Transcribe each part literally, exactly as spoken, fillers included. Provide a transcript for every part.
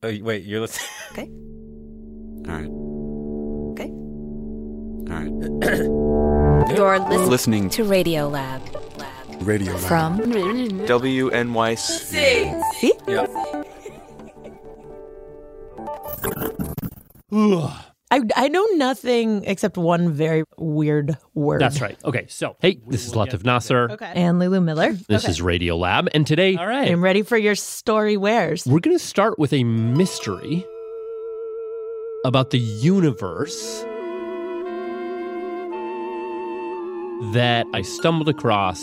Oh, wait, you're listening? Okay. All right. Okay. All right. You're listening, Listening to Radio Lab. Lab. Radio Lab. From W N Y C. See? Yep. I, I know nothing except one very weird word. That's right. Okay, so hey, this is Latif Nasser. Okay. And Lulu Miller. This Okay. is Radio Lab, and today All right. I'm ready for your story wares. we're going to start with a mystery about the universe that I stumbled across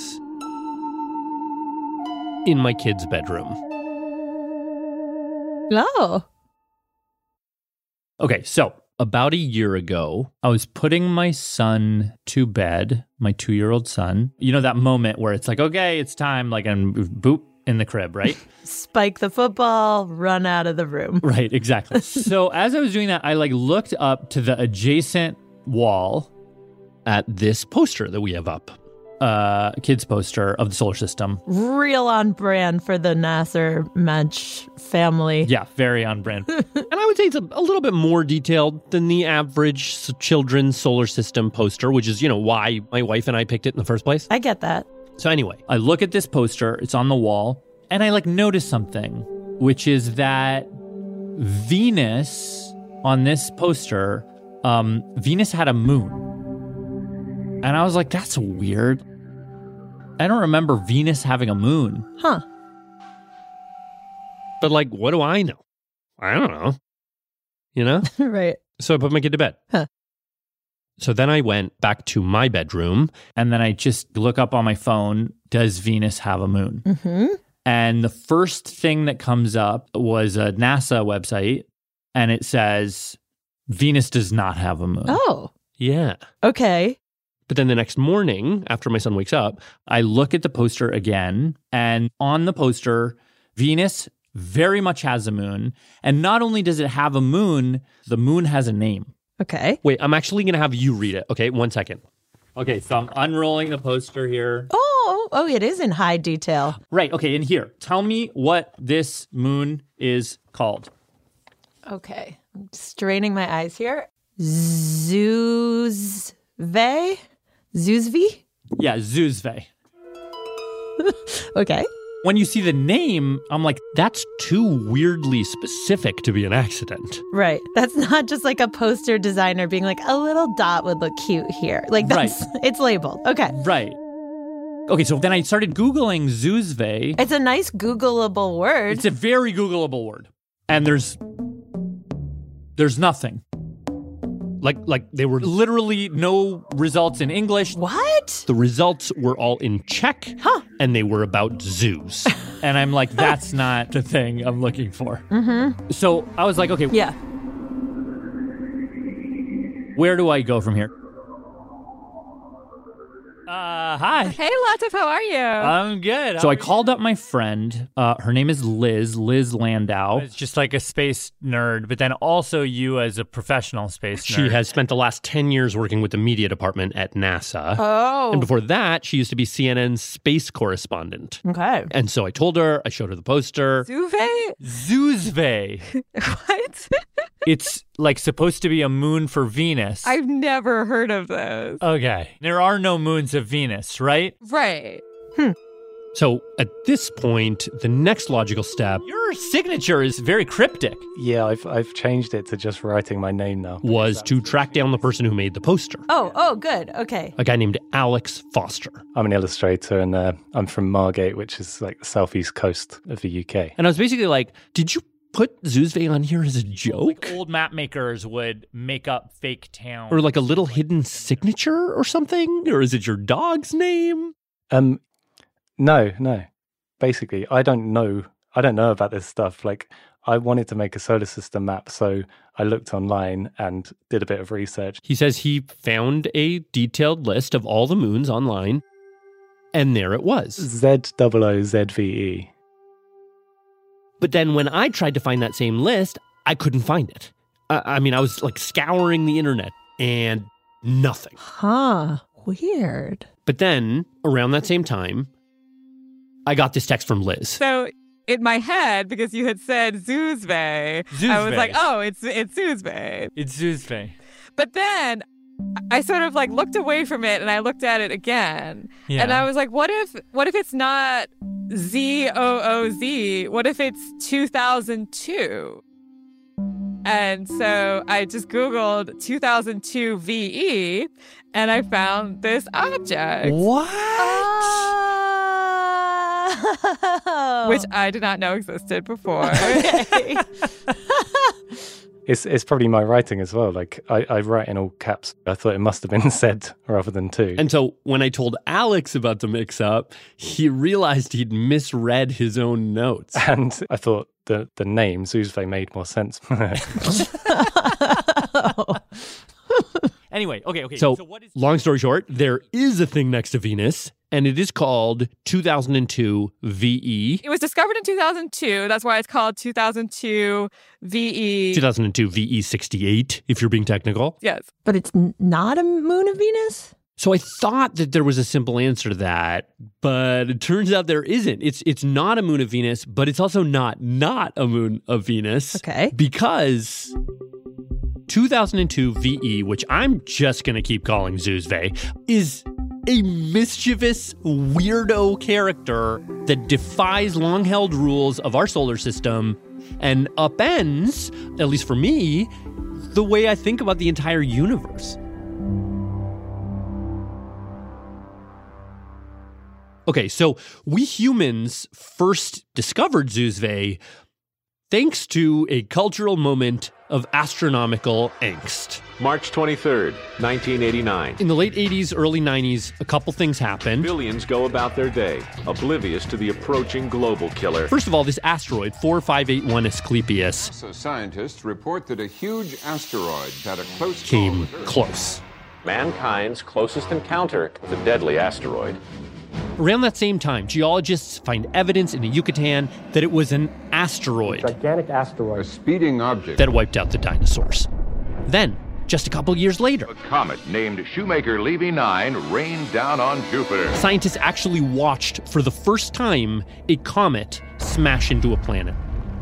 in my kid's bedroom. Oh. Okay, so about a year ago, I was putting my son to bed, my two-year-old son. You know that moment where it's like, okay, it's time, like, and boop, in the crib, right? Spike the football, run out of the room. Right, exactly. So as I was doing that, I like looked up to the adjacent wall, at this poster that we have up. uh, kids poster of the solar system. Real on brand for the Nasser Mensch family. Yeah, very on brand. And I would say it's a, a little bit more detailed than the average s- children's solar system poster, which is, you know, why my wife and I picked it in the first place. I get that. So anyway, I look at this poster, it's on the wall, and I like notice something, which is that Venus on this poster, um, Venus had a moon. And I was like, that's weird. I don't remember Venus having a moon. Huh. but like, what do I know? I don't know. You know? Right. So I put my kid to bed. Huh. So then I went back to my bedroom. And then I just look up on my phone, does Venus have a moon? Mm-hmm. And the first thing that comes up was a NASA website, and it says, Venus does not have a moon. Oh. Yeah. Okay. But then the next morning, after my son wakes up, I look at the poster again, and on the poster, Venus very much has a moon. And not only does it have a moon, the moon has a name. Okay. wait, I'm actually going to have you read it. Okay, one second. Okay, so I'm unrolling the poster here. Oh, oh, it is in high detail. Right, okay, in here. Tell me what this moon is called. Okay. I'm straining my eyes here. Zuzve? Zuzvi? Yeah, Zuzve. Okay. When you see the name, I'm like, That's too weirdly specific to be an accident. Right. That's not just like a poster designer being like, a little dot would look cute here. Like, that's, it's labeled. Okay. right. Okay, so then I started Googling Zuzve. It's a nice Googleable word. It's a very Googleable word. And there's there's nothing. Like, like they were Literally no results in English. What? the results were all in Czech, Huh. and they were about zoos. And I'm like, that's not the thing I'm looking for. Mm-hmm. So I was like, okay, Yeah. where do I go from here? Uh, hi. Hey, Latif, how are you? I'm good. How So I are called up my friend. Uh, her name is Liz, Liz Landau. It's just like a space nerd, but then also you as a professional space nerd. She has spent the last ten years working with the media department at NASA. Oh. And before that, she used to be C N N's space correspondent. Okay. And so I told her, I showed her the poster. Zuzve? Zuzve. What? It's like supposed to be a moon for Venus. I've never heard of this. Okay. There are no moons of Venus, right? Right. So at this point, the next logical step Your signature is very cryptic. Yeah, I've I've changed it to just writing my name now. was to track down the person who made the poster, Oh, oh, good. Okay. a guy named Alex Foster. I'm an illustrator, and uh, I'm from Margate, which is like the southeast coast of the U K. And I was basically like, did you put Zuzve on here as a joke? Like old map makers would make up fake towns. Or like a little hidden signature or something? Or is it your dog's name? Um, no, no. Basically, I don't know. I don't know about this stuff. Like, I wanted to make a solar system map, so I looked online and did a bit of research. He says he found a detailed list of all the moons online, and there it was. Z O O Z V E. But then when I tried to find that same list, I couldn't find it. I, I mean, I was like scouring the internet and nothing. Huh. Weird. But then around that same time, I got this text from Liz. So in my head, because you had said Zoozve, I was like, oh, it's it's Zoozve. It's Zoozve. But then I sort of like looked away from it and I looked at it again. Yeah. And I was like, what if what if it's not Z O O Z? What if it's two thousand two? And so I just Googled two thousand two V E and I found this object. What? Oh. Which I did not know existed before. Okay. It's it's probably my writing as well. Like I, I write in all caps. I thought it must have been said rather than two. And so when I told Alex about the mix-up, he realized he'd misread his own notes. And I thought the the name Zoozve made more sense. Anyway, okay, okay. So, So what is long story short, there is a thing next to Venus, and it is called two thousand two V E. It was discovered in two thousand two. That's why it's called two thousand two V E. two thousand two V E sixty-eight, if you're being technical. Yes. But it's n- not a moon of Venus? So I thought that there was a simple answer to that, but it turns out there isn't. It's it's not a moon of Venus, but it's also not not a moon of Venus. Okay. Because two thousand two V E, which I'm just going to keep calling Zoozve, is a mischievous weirdo character that defies long-held rules of our solar system and upends, at least for me, the way I think about the entire universe. Okay, so we humans first discovered Zoozve thanks to a cultural moment of astronomical angst. March twenty-third, nineteen eighty-nine. In the late eighties, early nineties, a couple things happened. Billions go about their day, oblivious to the approaching global killer. First of all, this asteroid, four five eight one Asclepius, So scientists report that a huge asteroid had a close came close. Mankind's closest encounter with a deadly asteroid. Around that same time, geologists find evidence in the Yucatan that it was an asteroid Gigantic asteroid. A speeding object. that wiped out the dinosaurs. Then, just a couple years later, A comet named Shoemaker-Levy nine rained down on Jupiter. scientists actually watched for the first time a comet smash into a planet.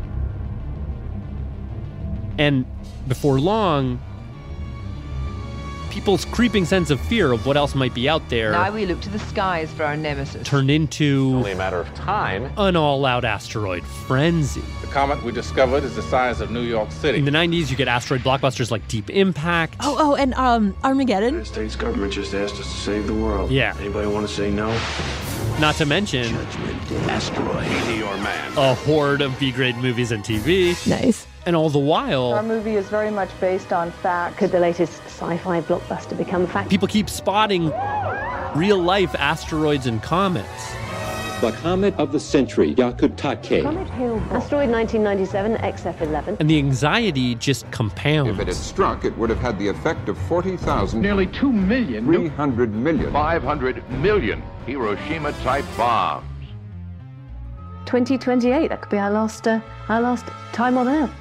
And before long, people's creeping sense of fear of what else might be out there Now we look to the skies for our nemesis. turned into Only a matter of time. an all-out asteroid frenzy. The comet we discovered is the size of New York City. In the nineties, you get asteroid blockbusters like Deep Impact. Oh, oh, and um, Armageddon. The States government just asked us to save the world. Yeah. Anybody want to say no? Not to mention Asteroid. Meteor Man. a horde of B-grade movies and T V. Nice. And all the while, Our movie is very much based on fact. Could the latest sci-fi blockbuster become fact? people keep spotting real-life asteroids and comets. The comet of the century, Yakutake. Comet Hale-Bopp. Asteroid nineteen ninety-seven, X F eleven. And the anxiety just compounds. If it had struck, it would have had the effect of forty thousand. Nearly two million. three hundred million. five hundred million Hiroshima-type bombs. twenty twenty-eight, that could be our last, uh, our last time on Earth.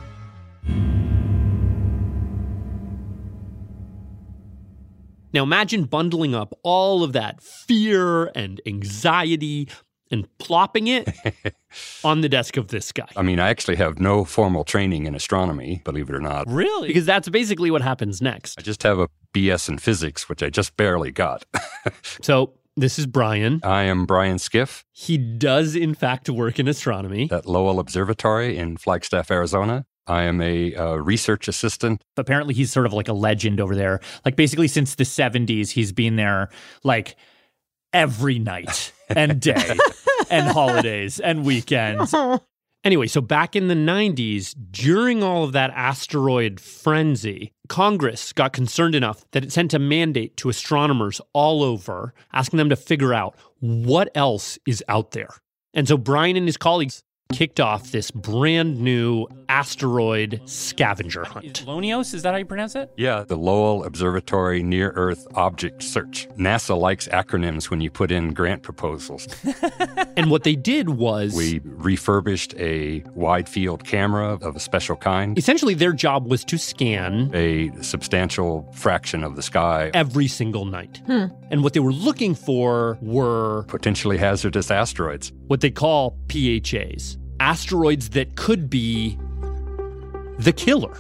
Now imagine bundling up all of that fear and anxiety and plopping it on the desk of this guy. I mean, I actually have no formal training in astronomy, believe it or not. Really? Because that's basically what happens next. I just have a B S in physics, which I just barely got. So this is Brian. I am Brian Skiff. He does, in fact, work in astronomy. At Lowell Observatory in Flagstaff, Arizona. I am a uh, research assistant. Apparently, he's sort of like a legend over there. Like, basically, since the seventies, he's been there, like, every night and day and holidays and weekends. Anyway, so back in the nineties, during all of that asteroid frenzy, Congress got concerned enough that it sent a mandate to astronomers all over, asking them to figure out what else is out there. And so Brian and his colleagues kicked off this brand new asteroid scavenger hunt. Lonios, is that how you pronounce it? Yeah, the Lowell Observatory Near Earth Object Search. NASA likes acronyms when you put in grant proposals. And what they did was... we refurbished a wide field camera of a special kind. Essentially, their job was to scan... a substantial fraction of the sky. Every single night. Hmm. And what they were looking for were... potentially hazardous asteroids. what they call P H As. asteroids that could be the killer.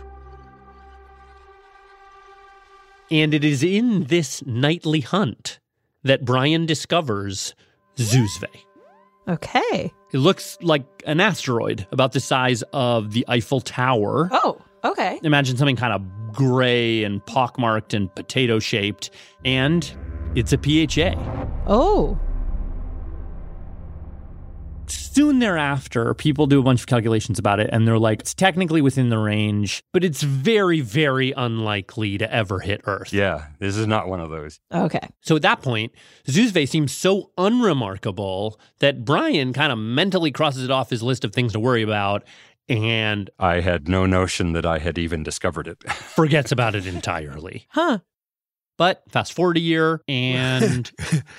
And it is in this nightly hunt that Brian discovers Zoozve. Okay. It looks like an asteroid about the size of the Eiffel Tower. Oh, okay. Imagine something kind of gray and pockmarked and potato-shaped, and it's a P H A. Oh. Soon thereafter, people do a bunch of calculations about it, and they're like, it's technically within the range, but it's very, very unlikely to ever hit Earth. Yeah, this is not one of those. Okay. So at that point, Zoozve seems so unremarkable that Brian kind of mentally crosses it off his list of things to worry about, and I had no notion that I had even discovered it. Forgets about it entirely. Huh. But fast forward a year, and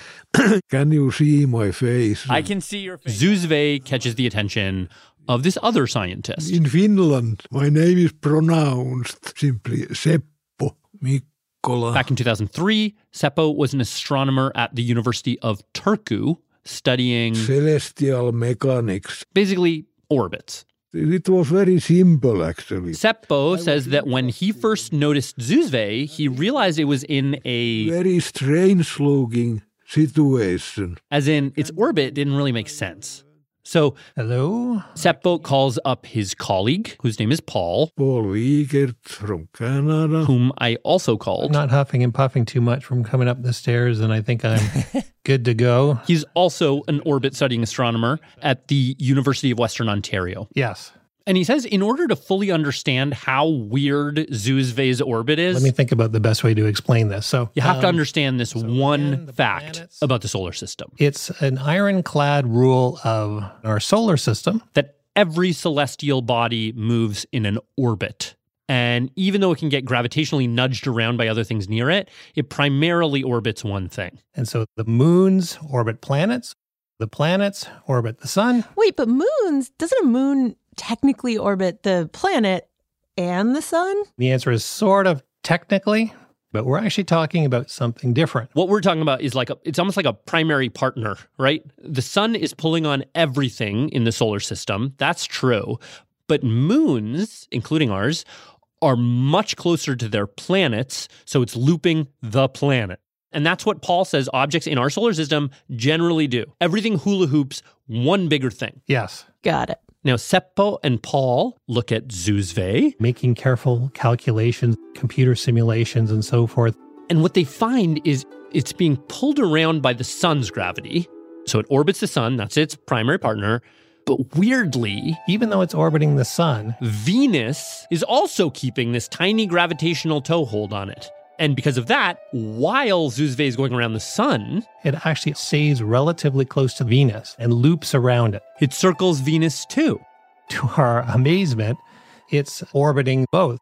can you see my face? I can see your face. Zoozve catches the attention of this other scientist. In Finland, my name is pronounced simply Seppo Mikkola. Back in two thousand three, Seppo was an astronomer at the University of Turku studying celestial mechanics. Basically, orbits. It was very simple, actually. Seppo says that when he first noticed Zoozve, he realized it was in a very strange-looking situation. As in, its orbit didn't really make sense. So, hello? Seppo calls up his colleague, whose name is Paul. Paul Wiegert from Canada. Whom I also called. I'm not huffing and puffing too much from coming up the stairs, and I think I'm good to go. He's also an orbit studying astronomer at the University of Western Ontario. Yes. And he says in order to fully understand how weird Zoozve's orbit is... Let me think about the best way to explain this. So You have um, to understand this so one again, fact planets, about the solar system. It's an ironclad rule of our solar system. That every celestial body moves in an orbit. And even though it can get gravitationally nudged around by other things near it, it primarily orbits one thing. And so the moons orbit planets. The planets orbit the sun. Wait, but moons, doesn't a moon technically orbit the planet and the sun? The answer is sort of technically, but we're actually talking about something different. What we're talking about is like, a, it's almost like a primary partner, right? The sun is pulling on everything in the solar system. That's true. But moons, including ours, are much closer to their planets, so it's looping the planet. And that's what Paul says objects in our solar system generally do. Everything hula hoops one bigger thing. Yes. Got it. Now, Seppo and Paul look at Zoozve. Making careful calculations, computer simulations, and so forth. And what they find is it's being pulled around by the sun's gravity. So it orbits the sun, that's its primary partner. But weirdly, even though it's orbiting the sun, Venus is also keeping this tiny gravitational toehold on it. And because of that, while Zoozve is going around the sun, it actually stays relatively close to Venus and loops around it. It circles Venus too. To our amazement, it's orbiting both.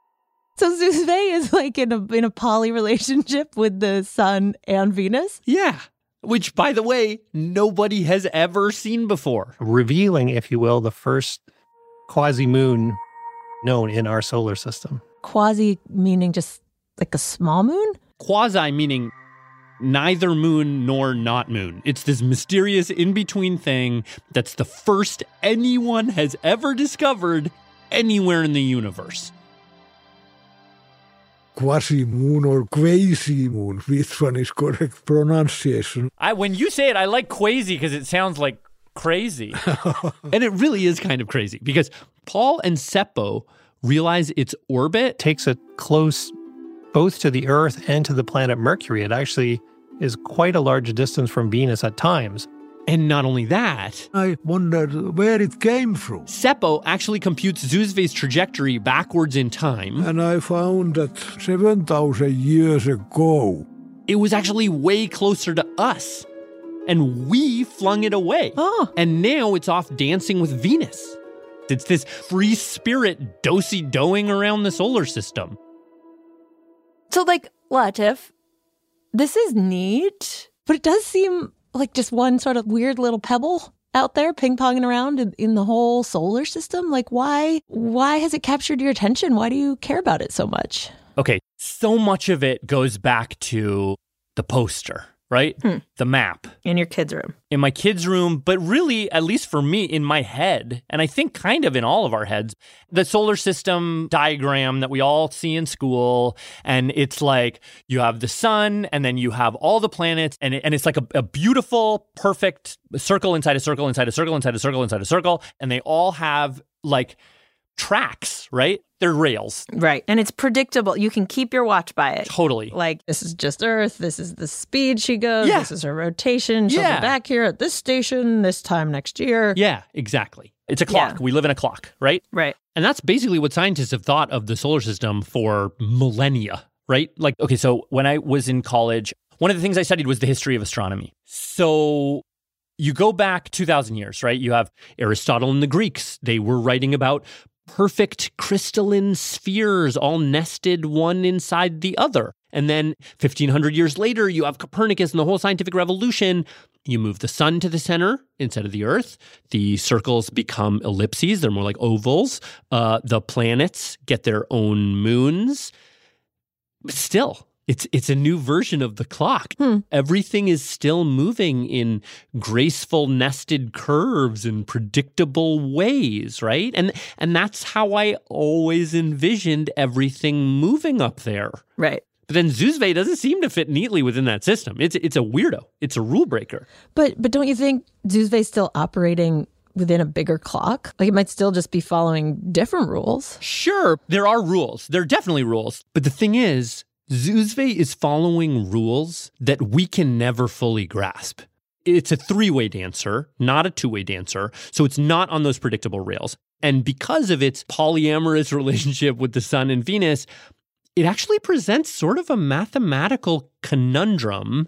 So Zoozve is like in a in a poly relationship with the sun and Venus? Yeah. Which, by the way, nobody has ever seen before. Revealing, if you will, the first quasi-moon known in our solar system. Quasi meaning just like a small moon? Quasi meaning neither moon nor not moon. It's this mysterious in-between thing that's the first anyone has ever discovered anywhere in the universe. Quasi-moon or quasi-moon, which one is correct pronunciation? I when you say it, I like quasi because it sounds like crazy. And it really is kind of crazy because Paul and Seppo realize its orbit takes it close both to the Earth and to the planet Mercury. It actually is quite a large distance from Venus at times. And not only that, I wondered where it came from. Seppo actually computes Zoozve's trajectory backwards in time. And I found that seven thousand years ago, it was actually way closer to us. And we flung it away. Oh. And now it's off dancing with Venus. It's this free spirit do-si-doing around the solar system. So, like, Latif, this is neat, but it does seem like just one sort of weird little pebble out there ping-ponging around in, in the whole solar system. Like, why, why has it captured your attention? Why do you care about it so much? Okay, so much of it goes back to the poster. right? Hmm. The map. In your kid's room. In my kid's room, but really, at least for me, in my head, and I think kind of in all of our heads, the solar system diagram that we all see in school, and it's like you have the sun, and then you have all the planets, and, it, and it's like a, a beautiful, perfect circle inside a circle, inside a circle, inside a circle, inside a circle, and they all have like tracks, right? They're rails. Right. And it's predictable. You can keep your watch by it. Totally. Like, this is just Earth. This is the speed she goes. Yeah. This is her rotation. She'll Yeah. be back here at this station this time next year. Yeah, exactly. It's a clock. Yeah. We live in a clock, right? Right. And that's basically what scientists have thought of the solar system for millennia, right? Like, okay, so when I was in college, one of the things I studied was the history of astronomy. So you go back two thousand years, right? You have Aristotle and the Greeks. They were writing about perfect crystalline spheres all nested one inside the other. And then fifteen hundred years later, you have Copernicus and the whole scientific revolution. You move the sun to the center instead of the Earth. The circles become ellipses. They're more like ovals. Uh, the planets get their own moons. But still, it's it's a new version of the clock. Hmm. Everything is still moving in graceful nested curves and predictable ways, right? And and that's how I always envisioned everything moving up there. Right. But then Zoozve doesn't seem to fit neatly within that system. It's it's a weirdo. It's a rule breaker. But but don't you think Zoozve's still operating within a bigger clock? Like, it might still just be following different rules. Sure, there are rules. There are definitely rules. But the thing is, Zoozve is following rules that we can never fully grasp. It's a three-way dancer, not a two-way dancer, so it's not on those predictable rails. And because of its polyamorous relationship with the sun and Venus, it actually presents sort of a mathematical conundrum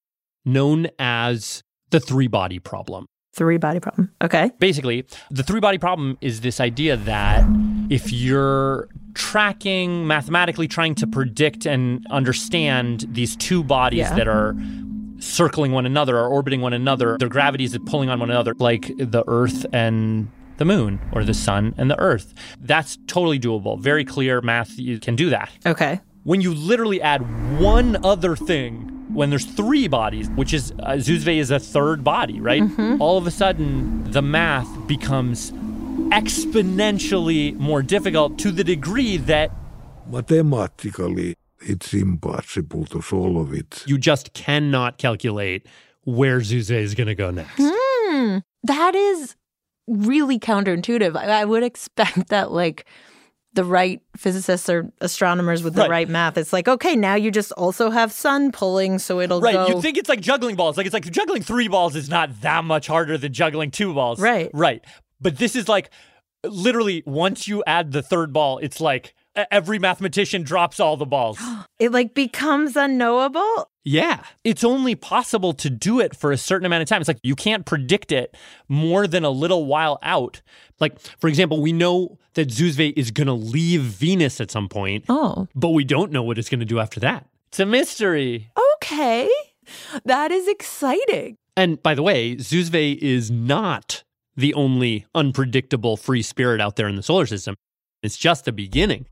known as the three-body problem. Three-body problem. Okay. Basically, the three-body problem is this idea that if you're tracking, mathematically trying to predict and understand these two bodies Yeah. that are circling one another or orbiting one another, their gravities are pulling on one another, like the Earth and the moon or the sun and the Earth. That's totally doable. Very clear math. You can do that. Okay. When you literally add one other thing, when there's three bodies, which is, uh, Zoozve is a third body, right? Mm-hmm. All of a sudden, the math becomes exponentially more difficult to the degree that Mathematically, it's impossible to solve it. you just cannot calculate where Zoozve is going to go next. Hmm. That is really counterintuitive. I, I would expect that, like, the right physicists or astronomers with the Right. right math, it's like, okay, now you just also have sun pulling, so it'll Right, go. you think it's like juggling balls. Like, it's like juggling three balls is not that much harder than juggling two balls. Right. Right. But this is like, literally, once you add the third ball, it's like e- every mathematician drops all the balls. It, like, becomes unknowable. Yeah. It's only possible to do it for a certain amount of time. It's like you can't predict it more than a little while out. Like, for example, we know that Zoozve is going to leave Venus at some point. Oh. But we don't know what it's going to do after that. It's a mystery. Okay. That is exciting. And by the way, Zoozve is not the only unpredictable free spirit out there in the solar system. It's just the beginning.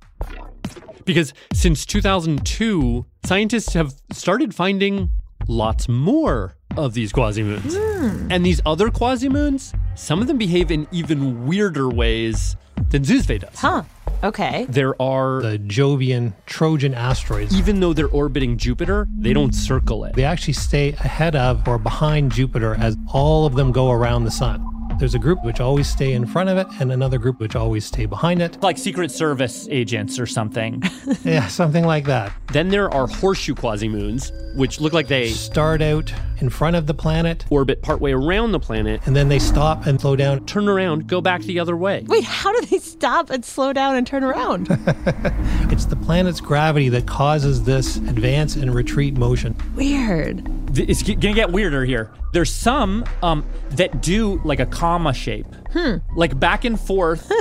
Because since two thousand two, scientists have started finding lots more of these quasimoons. Mm. And these other quasimoons, some of them behave in even weirder ways than Zoozve does. Huh. Okay. There are, The Jovian Trojan asteroids. even though they're orbiting Jupiter, they don't circle it. They actually stay ahead of or behind Jupiter as all of them go around the sun. There's a group which always stay in front of it and another group which always stay behind it. Like Secret Service agents or something. Yeah, something like that. Then there are horseshoe quasimoons, which look like they Start out in front of the planet orbit partway around the planet, and then they stop and slow down. turn around, go back the other way. Wait, how do they stop and slow down and turn around? It's the planet's gravity that causes this advance and retreat motion. Weird. It's g- gonna get weirder here. There's some um, that do like a comma shape, Hmm. like back and forth,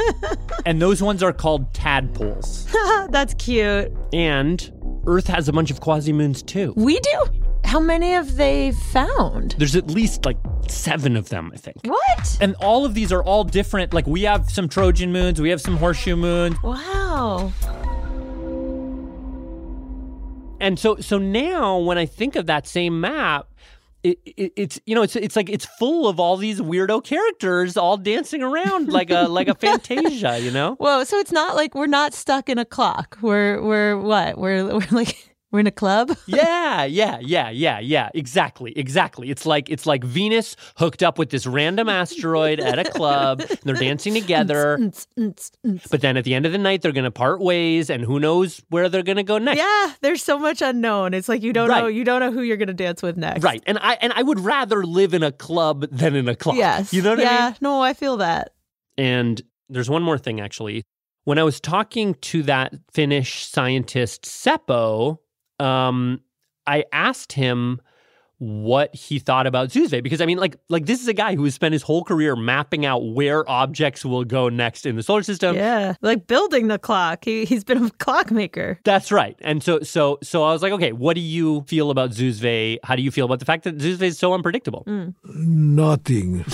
and those ones are called tadpoles. That's cute. And Earth has a bunch of quasimoons too. We do? How many have they found? There's at least like seven of them, I think. What? And all of these are all different. Like we have some Trojan moons, we have some horseshoe moons. Wow. And so so now when I think of that same map, It, it, it's you know it's it's like it's full of all these weirdo characters all dancing around like a like a Fantasia, you know. Whoa! So it's not like we're not stuck in a clock. We're we're what? We're we're like we're in a club. yeah, yeah, yeah, yeah, yeah. Exactly, exactly. It's like it's like Venus hooked up with this random asteroid at a club. And they're dancing together, but then at the end of the night they're going to part ways, and who knows where they're going to go next? Yeah, there's so much unknown. It's like you don't right. know you don't know who you're going to dance with next. Right, and I and I would rather live in a club than in a clock. Yes, you know what yeah, I mean? No, I feel that. And there's one more thing actually. When I was talking to that Finnish scientist Seppo. Um, I asked him what he thought about Zoozve because I mean, like, like this is a guy who has spent his whole career mapping out where objects will go next in the solar system. Yeah, like building the clock. He he's been a clockmaker. That's right. And so, so, so I was like, okay, what do you feel about Zoozve? How do you feel about the fact that Zoozve is so unpredictable? Mm. Nothing.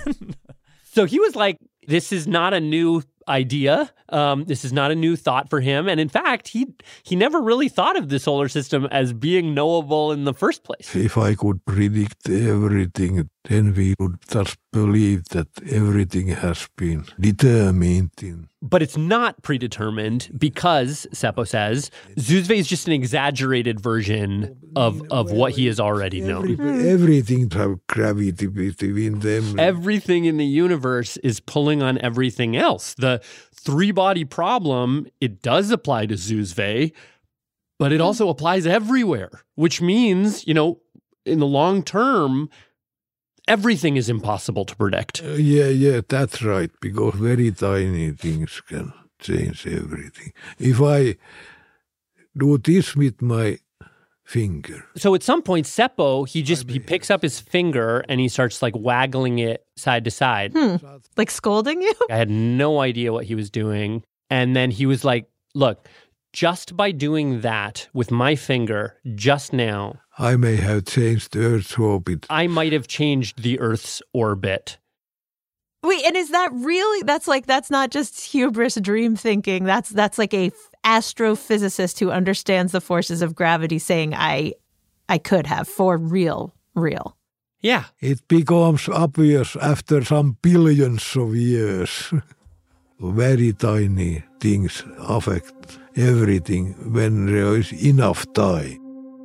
So he was like, this is not a new idea. Um, this is not a new thought for him. And in fact, he he never really thought of the solar system as being knowable in the first place. If I could predict everything, then we would just believe that everything has been determined. In. But it's not predetermined because, Seppo says, Zoozve is just an exaggerated version of, of what he has already known. Every, everything has gravity between them. Everything in the universe is pulling on everything else. The three-body problem, it does apply to Zoozve, but it also applies everywhere, which means, you know, in the long term, everything is impossible to predict. Uh, yeah, yeah, that's right, because very tiny things can change everything. If I do this with my finger. So at some point, Seppo, he just he picks up his finger and he starts like waggling it side to side. Hmm. Like scolding you? I had no idea what he was doing. And then he was like, look, just by doing that with my finger just now, I may have changed the Earth's orbit. I might have changed the Earth's orbit. Wait, and is that really, that's like, that's not just hubris dream thinking. That's that's like a astrophysicist who understands the forces of gravity saying, I, I could have, for real, real. Yeah. It becomes obvious after some billions of years. Very tiny things affect everything when there is enough time.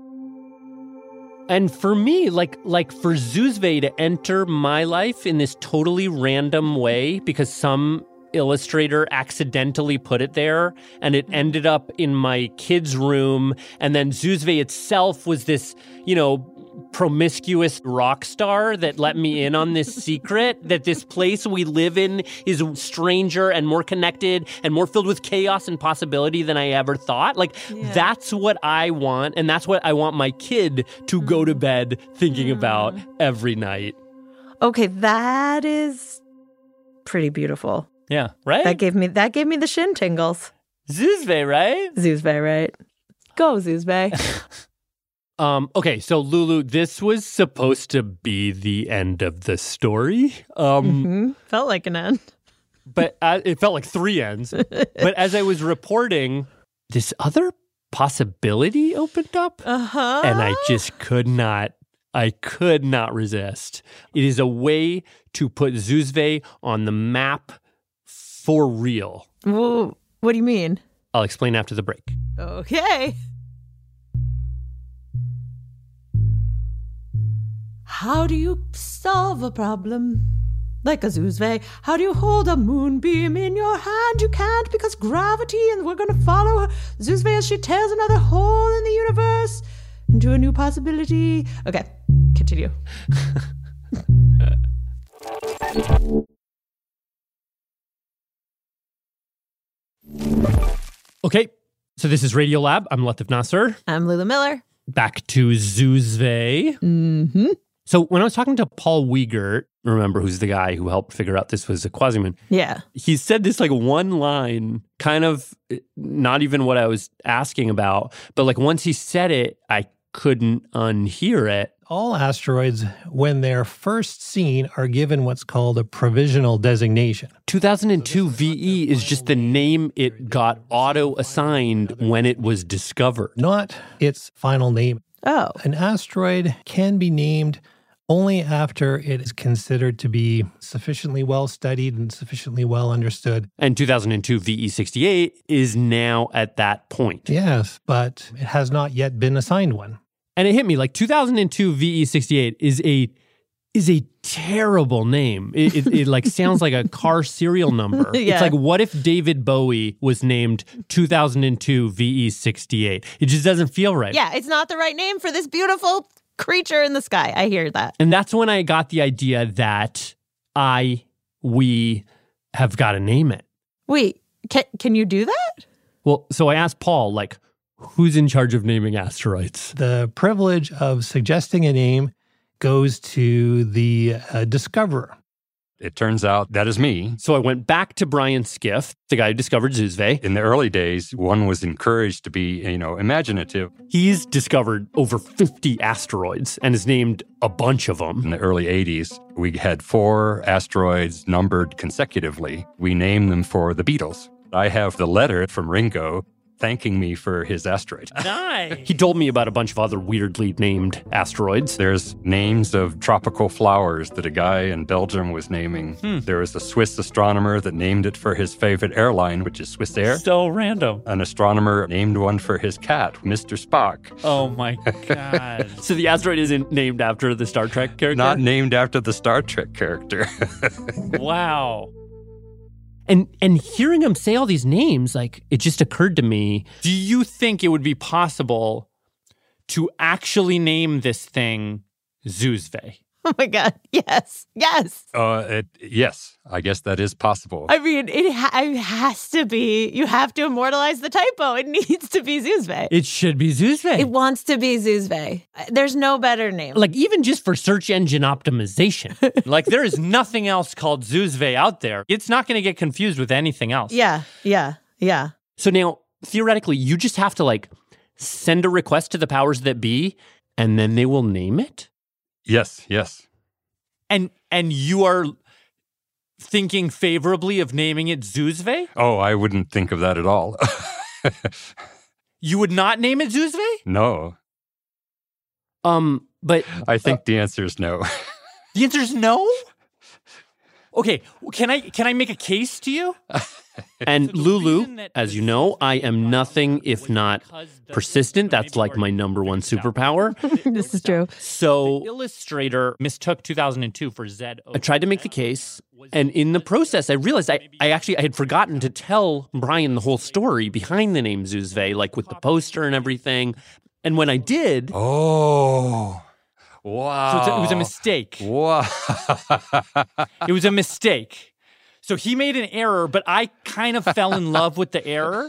And for me, like like for Zoozve to enter my life in this totally random way because some illustrator accidentally put it there and it ended up in my kid's room, and then Zoozve itself was this, you know, promiscuous rock star that let me in on this secret that this place we live in is stranger and more connected and more filled with chaos and possibility than I ever thought. Like, yeah. That's what I want, and that's what I want my kid to mm. go to bed thinking mm. about every night. Okay, that is pretty beautiful. Yeah, right? That gave me that gave me the shin tingles. Zoozve, right? Zoozve, right? Go, Zoozve. Um, okay, so Lulu, this was supposed to be the end of the story. Um, mm-hmm. Felt like an end. But uh, it felt like three ends. But as I was reporting, this other possibility opened up. Uh-huh. And I just could not, I could not resist. It is a way to put Zoozve on the map for real. Well, what do you mean? I'll explain after the break. Okay. How do you solve a problem? Like a Zoozve, how do you hold a moonbeam in your hand? You can't because gravity, and we're going to follow her, Zoozve, as she tears another hole in the universe into a new possibility. Okay, continue. Okay, so this is Radiolab. I'm Latif Nasser. I'm Lulu Miller. Back to Zoozve. Mm-hmm. So when I was talking to Paul Wiegert, remember who's the guy who helped figure out this was a quasimoon? Yeah. He said this like one line, kind of not even what I was asking about, but like once he said it, I couldn't unhear it. All asteroids, when they're first seen, are given what's called a provisional designation. two thousand two V E is just the name it got auto-assigned when it was discovered. Not its final name. Oh. An asteroid can be named only after it is considered to be sufficiently well studied and sufficiently well understood. And two thousand two V E sixty-eight is now at that point. Yes, but it has not yet been assigned one. And it hit me, like two thousand two V E sixty-eight is a is a terrible name. It, it, it like sounds like a car serial number. Yeah. It's like, what if David Bowie was named two thousand two V E sixty-eight? It just doesn't feel right. Yeah, it's not the right name for this beautiful creature in the sky. I hear that. And that's when I got the idea that I, we have got to name it. Wait, can, can you do that? Well, so I asked Paul, like, who's in charge of naming asteroids? The privilege of suggesting a name goes to the uh, discoverer. It turns out that is me. So I went back to Brian Skiff, the guy who discovered Zoozve. In the early days, one was encouraged to be, you know, imaginative. He's discovered over fifty asteroids and has named a bunch of them. In the early eighties, we had four asteroids numbered consecutively. We named them for the Beatles. I have the letter from Ringo thanking me for his asteroid. Nice. He told me about a bunch of other weirdly named asteroids. There's names of tropical flowers that a guy in Belgium was naming. Hmm. There was a Swiss astronomer that named it for his favorite airline, which is Swissair. So random. An astronomer named one for his cat, Mister Spock. Oh my God. So the asteroid isn't named after the Star Trek character? Not named after the Star Trek character. Wow. And and hearing him say all these names, like, it just occurred to me, do you think it would be possible to actually name this thing Zoozve? Oh my God. Yes. Yes. Uh, it, yes, I guess that is possible. I mean, it, ha- it has to be. You have to immortalize the typo. It needs to be Zoozve. It should be Zoozve. It wants to be Zoozve. There's no better name. Like, even just for search engine optimization. Like, there is nothing else called Zoozve out there. It's not going to get confused with anything else. Yeah, yeah, yeah. So now, theoretically, you just have to, like, send a request to the powers that be, and then they will name it? Yes, yes. And and you are thinking favorably of naming it Zoozve? Oh, I wouldn't think of that at all. You would not name it Zoozve? No. Um, but... I think uh, the answer is no. The answer is no? Okay, can I can I make a case to you? And so Lulu, as you know, I am nothing if not persistent. That's like my number one superpower. This is true. So the illustrator mistook two thousand two for Z O. I tried to make the case, and in the process, I realized I, I actually I had forgotten to tell Brian the whole story behind the name Zoozve, like with the poster and everything. And when I did... Oh... Wow. So it was a mistake. Wow. It was a mistake. So he made an error, but I kind of fell in love with the error.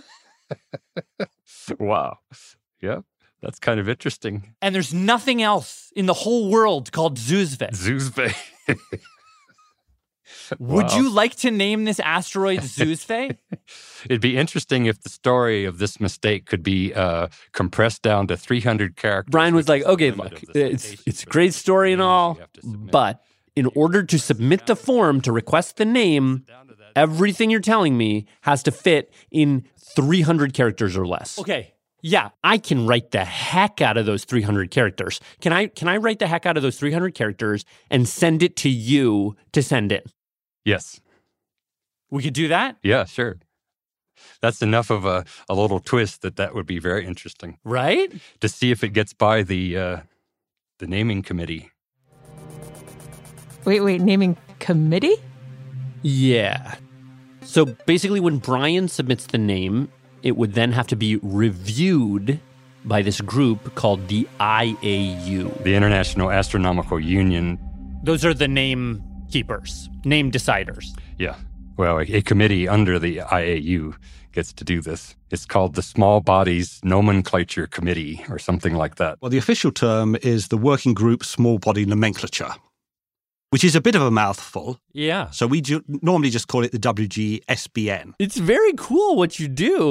Wow. Yeah, that's kind of interesting. And there's nothing else in the whole world called Zoozve. Zoozve. Would Wow. you like to name this asteroid Zoozve? It'd be interesting if the story of this mistake could be uh, compressed down to three hundred characters. Brian was like, okay, look, it's, it's a great story and all, but in order to submit the form to request the name, everything you're telling me has to fit in three hundred characters or less. Okay. Yeah, I can write the heck out of those three hundred characters. Can I can I write the heck out of those three hundred characters and send it to you to send it? Yes. We could do that? Yeah, sure. That's enough of a, a little twist that that would be very interesting. Right? To see if it gets by the uh, the naming committee. Wait, wait, naming committee? Yeah. So basically when Brian submits the name, it would then have to be reviewed by this group called the I A U. The International Astronomical Union. Those are the name keepers, name deciders. Yeah. Well, a, a committee under the I A U gets to do this. It's called the Small Bodies Nomenclature Committee or something like that. Well, the official term is the Working Group Small Body Nomenclature, which is a bit of a mouthful. Yeah. So we ju- normally just call it the W G S B N. It's very cool what you do.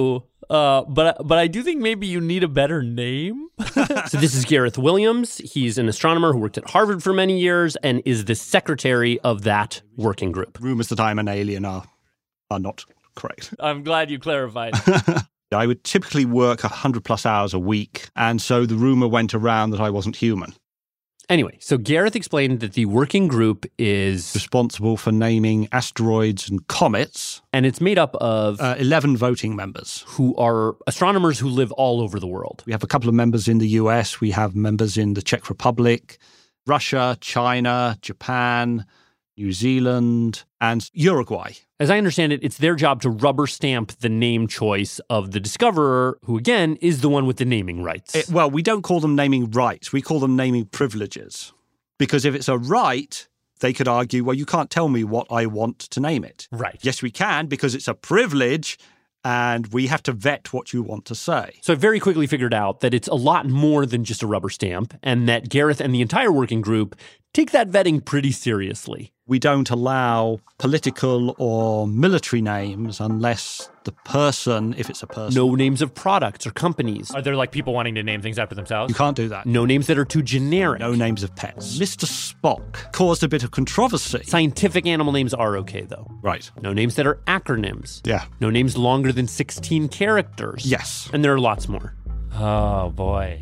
Uh, but but I do think maybe you need a better name. So this is Gareth Williams. He's an astronomer who worked at Harvard for many years and is the secretary of that working group. Rumors that I'm an alien are are not correct. I'm glad you clarified. I would typically work one hundred plus hours a week, and so the rumor went around that I wasn't human. Anyway, so Gareth explained that the working group is responsible for naming asteroids and comets. And it's made up of uh, eleven voting members who are astronomers who live all over the world. We have a couple of members in the U S. We have members in the Czech Republic, Russia, China, Japan, New Zealand, and Uruguay. As I understand it, it's their job to rubber stamp the name choice of the discoverer, who again is the one with the naming rights. It, well, we don't call them naming rights. We call them naming privileges. Because if it's a right, they could argue, well, you can't tell me what I want to name it. Right. Yes, we can, because it's a privilege, and we have to vet what you want to say. So I very quickly figured out that it's a lot more than just a rubber stamp, and that Gareth and the entire working group take that vetting pretty seriously. We don't allow political or military names unless the person, if it's a person... No names of products or companies. Are there like people wanting to name things after themselves? You can't do that. No names that are too generic. No names of pets. Mister Spock caused a bit of controversy. Scientific animal names are okay, though. Right. No names that are acronyms. Yeah. No names longer than sixteen characters. Yes. And there are lots more. Oh, boy.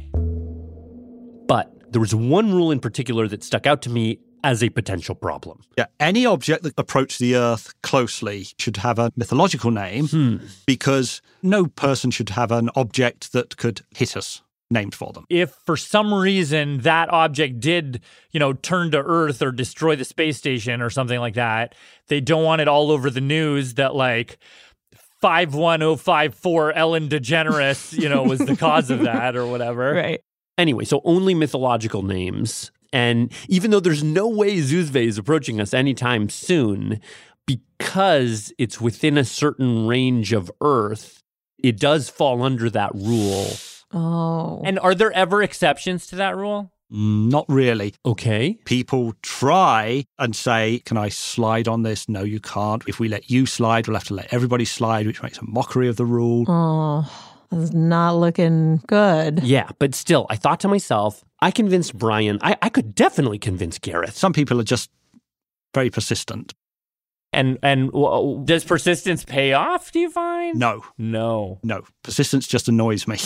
But there was one rule in particular that stuck out to me as a potential problem. Yeah, any object that approached the Earth closely should have a mythological name hmm. because no person should have an object that could hit us named for them. If for some reason that object did, you know, turn to Earth or destroy the space station or something like that, they don't want it all over the news that like five one oh five four Ellen DeGeneres, you know, was the cause of that or whatever. Right. Anyway, so only mythological names. And even though there's no way Zoozve is approaching us anytime soon, because it's within a certain range of Earth, it does fall under that rule. Oh. And are there ever exceptions to that rule? Not really. Okay. People try and say, can I slide on this? No, you can't. If we let you slide, we'll have to let everybody slide, which makes a mockery of the rule. Oh. It's not looking good. Yeah, but still, I thought to myself, I convinced Brian. I, I could definitely convince Gareth. Some people are just very persistent. And and well, does persistence pay off, do you find? No. No. No. Persistence just annoys me.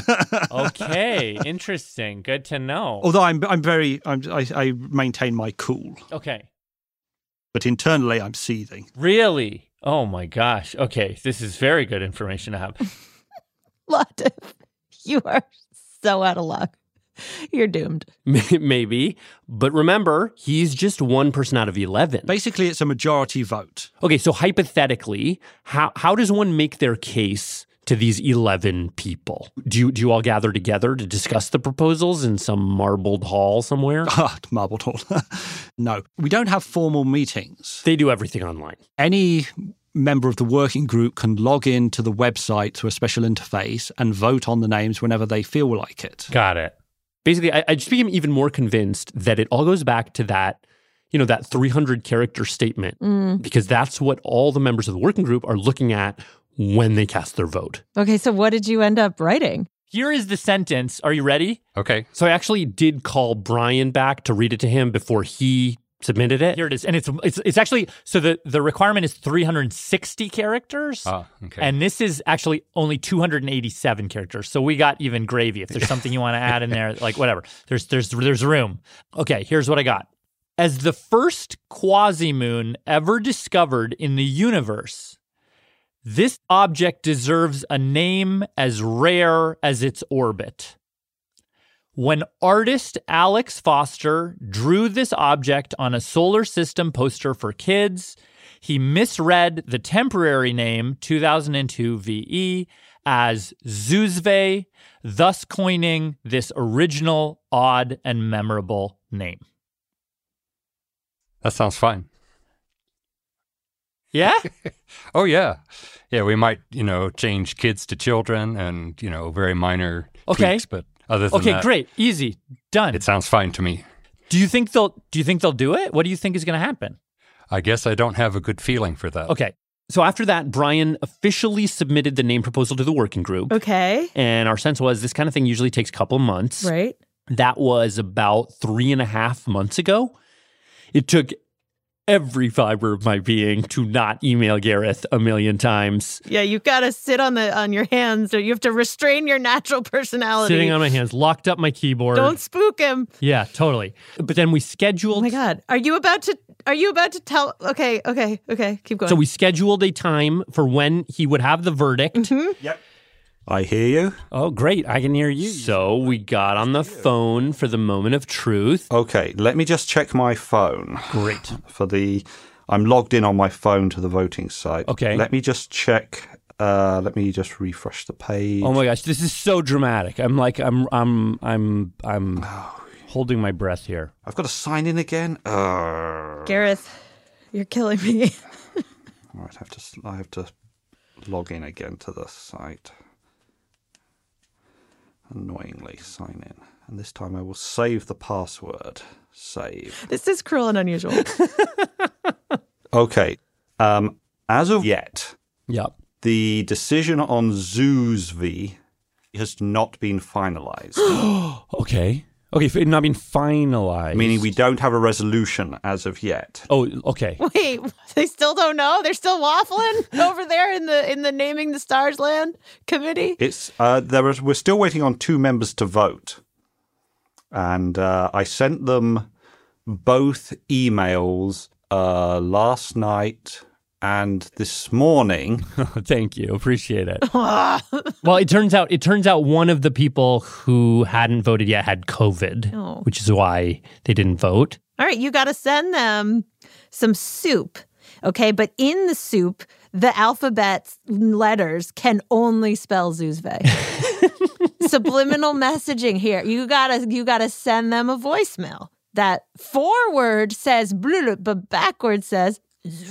Okay. Interesting. Good to know. Although I'm I'm very, I'm, I, I maintain my cool. Okay. But internally, I'm seething. Really? Oh, my gosh. Okay. This is very good information to have. Latif, you are so out of luck. You're doomed. Maybe. But remember, he's just one person out of eleven. Basically, it's a majority vote. Okay, so hypothetically, how how does one make their case to these eleven people? Do you, do you all gather together to discuss the proposals in some marbled hall somewhere? Ah, marbled hall. No, we don't have formal meetings. They do everything online. Any member of the working group can log in to the website through a special interface and vote on the names whenever they feel like it. Got it. Basically, I, I just became even more convinced that it all goes back to that, you know, that three hundred character statement, mm. because that's what all the members of the working group are looking at when they cast their vote. Okay, so what did you end up writing? Here is the sentence. Are you ready? Okay. So I actually did call Brian back to read it to him before he submitted it. Here it is. And it's it's it's actually, so the, the requirement is three hundred sixty characters. Ah, okay. And this is actually only two hundred eighty-seven characters. So we got even gravy. If there's something you want to add in there, like whatever, there's there's there's room. Okay, here's what I got. As the first quasi-moon ever discovered in the universe, this object deserves a name as rare as its orbit. When artist Alex Foster drew this object on a solar system poster for kids, he misread the temporary name two thousand two V E as Zoozve, thus coining this original, odd, and memorable name. That sounds fine. Yeah? Oh, yeah. Yeah, we might, you know, change kids to children and, you know, very minor okay. tweaks, but other than okay, that, great. Easy. Done. It sounds fine to me. Do you think they'll do you think they'll do it? What do you think is going to happen? I guess I don't have a good feeling for that. Okay. So after that, Brian officially submitted the name proposal to the working group. Okay. And our sense was this kind of thing usually takes a couple of months. Right. That was about three and a half months ago. It took every fiber of my being to not email Gareth a million times. Yeah, you've got to sit on the on your hands, or you have to restrain your natural personality. Sitting on my hands, locked up my keyboard. Don't spook him. Yeah, totally. But then we scheduled. Oh my God, are you about to? Are you about to tell? Okay, okay, okay. Keep going. So we scheduled a time for when he would have the verdict. Mm-hmm. Yep. I hear you. Oh, great. I can hear you. So we got on the phone for the moment of truth. Okay, let me just check my phone. Great. For the, I'm logged in on my phone to the voting site. Okay. Let me just check. Uh, let me just refresh the page. Oh my gosh, this is so dramatic. I'm like, I'm, I'm, I'm, I'm holding my breath here. I've got to sign in again. Uh... Gareth, you're killing me. All right, I have to, I have to log in again to the site. Annoyingly sign in. And this time I will save the password. Save. This is cruel and unusual. Okay. Um, as of yet, yep. the decision on Zoosve has not been finalized. Okay. Okay, it not been finalized. Meaning we don't have a resolution as of yet. Oh, okay. Wait, they still don't know? They're still waffling over there in the in the Naming the Stars Land committee? It's uh, there is. We're still waiting on two members to vote, and uh, I sent them both emails uh, last night and this morning. Thank you, appreciate it. Well, it turns out it turns out one of the people who hadn't voted yet had COVID, Oh. which is why they didn't vote. All right, you got to send them some soup, okay? But in the soup, the alphabet letters can only spell Zoosve. Subliminal messaging here. You gotta you gotta send them a voicemail that forward says blue, but backward says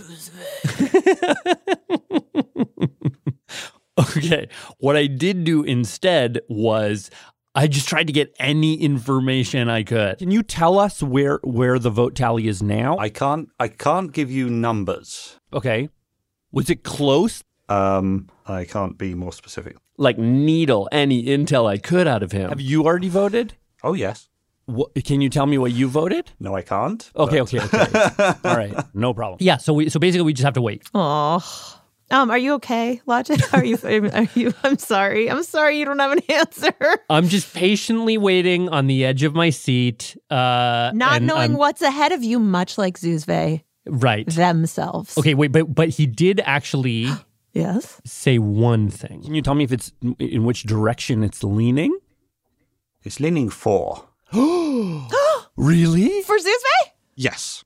Okay, what I did do instead was I just tried to get any information I could. Can you tell us where where the vote tally is now? I can't. I can't give you numbers. Okay, was it close? Um, I can't be more specific. Like needle any intel I could out of him. Have you already voted? Oh yes. What, can you tell me what you voted? No, I can't. Okay, but... okay, okay. All right, no problem. Yeah, so we so basically we just have to wait. Oh. Um, are you okay, Logic? Are you, are you, I'm sorry. I'm sorry you don't have an answer. I'm just patiently waiting on the edge of my seat. Uh, Not and knowing I'm, what's ahead of you, much like Zoosve right. themselves. Okay, wait, but but he did actually yes say one thing. Can you tell me if it's in which direction it's leaning? It's leaning for. Really? For Zoosve? Yes.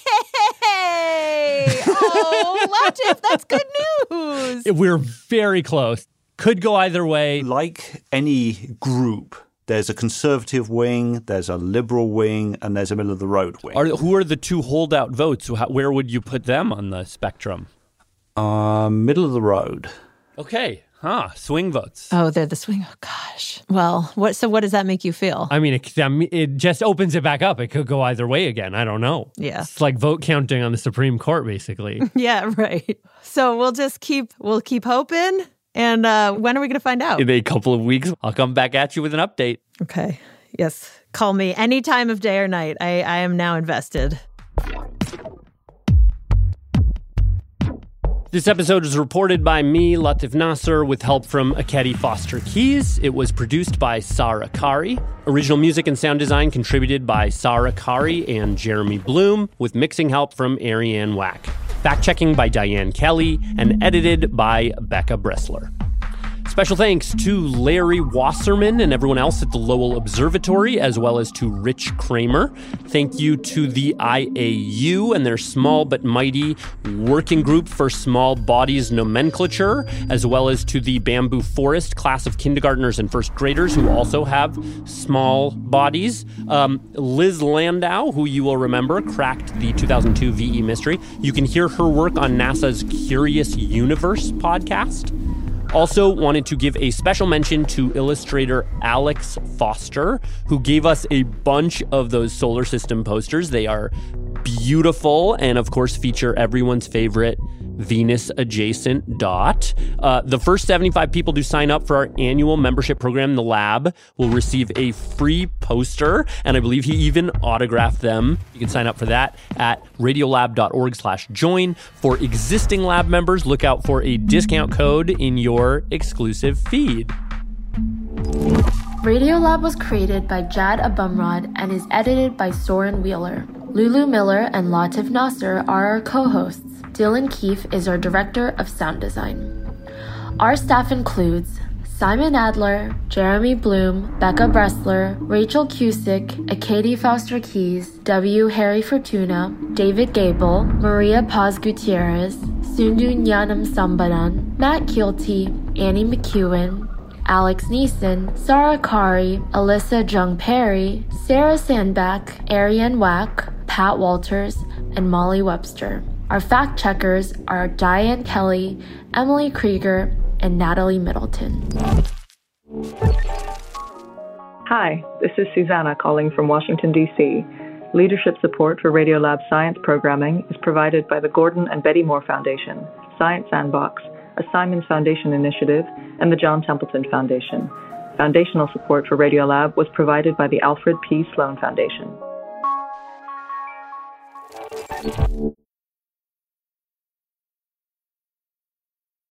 Hey! Oh, Latif, that's good news. We're very close. Could go either way. Like any group, there's a conservative wing, there's a liberal wing, and there's a middle of the road wing. Are, who are the two holdout votes? How, where would you put them on the spectrum? Uh, middle of the road. Okay. Huh. Swing votes. Oh, they're the swing. Oh, gosh. Well, what? So what does that make you feel? I mean, it, it just opens it back up. It could go either way again. I don't know. Yeah. It's like vote counting on the Supreme Court, basically. Yeah, right. So we'll just keep, we'll keep hoping. And uh, when are we going to find out? In a couple of weeks, I'll come back at you with an update. Okay. Yes. Call me any time of day or night. I, I am now invested. This episode was reported by me, Latif Nasser, with help from Akedi Foster Keys. It was produced by Sarah Kari. Original music and sound design contributed by Sarah Kari and Jeremy Bloom, with mixing help from Ariane Wack. Fact-checking by Diane Kelly, and edited by Becca Bressler. Special thanks to Larry Wasserman and everyone else at the Lowell Observatory, as well as to Rich Kramer. Thank you to the I A U and their Small But Mighty Working Group for Small Bodies Nomenclature, as well as to the Bamboo Forest class of kindergartners and first graders who also have small bodies. Um, Liz Landau, who you will remember, cracked the two thousand two V E mystery. You can hear her work on NASA's Curious Universe podcast. Also wanted to give a special mention to illustrator Alex Foster, who gave us a bunch of those solar system posters. They are beautiful and, of course, feature everyone's favorite Venus Adjacent Dot. Uh, the first seventy-five people to sign up for our annual membership program, The Lab, will receive a free poster, and I believe he even autographed them. You can sign up for that at radiolab.org slash join. For existing Lab members, look out for a discount code in your exclusive feed. Radiolab was created by Jad Abumrad and is edited by Soren Wheeler. Lulu Miller and Latif Nasser are our co-hosts. Dylan Keefe is our director of sound design. Our staff includes Simon Adler, Jeremy Bloom, Becca Bressler, Rachel Cusick, Akady Foster Keys, W. Harry Fortuna, David Gable, Maria Paz Gutierrez, Sundu Nyanam Sambadan, Matt Keelty, Annie McEwen, Alex Neeson, Sarah Kari, Alyssa Jung Perry, Sarah Sandback, Ariane Wack, Pat Walters, and Molly Webster. Our fact checkers are Diane Kelly, Emily Krieger, and Natalie Middleton. Hi, this is Susanna calling from Washington, D C Leadership support for Radiolab science programming is provided by the Gordon and Betty Moore Foundation, Science Sandbox, a Simons Foundation initiative, and the John Templeton Foundation. Foundational support for Radiolab was provided by the Alfred P. Sloan Foundation.